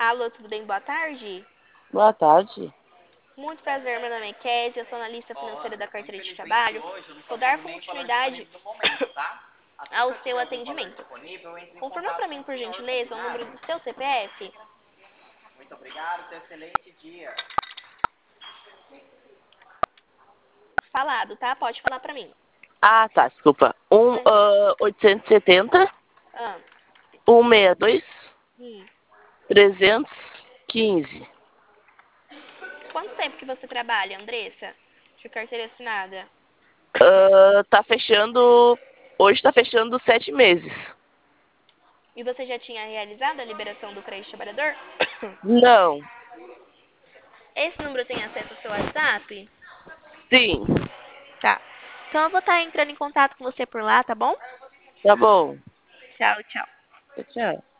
Alô, tudo bem? Boa tarde. Boa tarde. Muito prazer, meu nome é Kézia, eu sou analista financeira da carteira de trabalho. Vou dar continuidade ao seu atendimento. Confirma para mim, por gentileza, o número do seu CPF. Muito obrigado, tenha um excelente dia. Falado, tá? Pode falar para mim. Ah, tá, desculpa. 870, Ah, 162, hum. 315. Quanto tempo que você trabalha, Andressa? De carteira assinada. Tá fechando. Hoje tá fechando 7 meses. E você já tinha realizado a liberação do crédito trabalhador? Não. Esse número tem acesso ao seu WhatsApp? Sim. Tá. Então eu vou estar entrando em contato com você por lá, tá bom? Tá bom. Tchau, tchau. Tchau.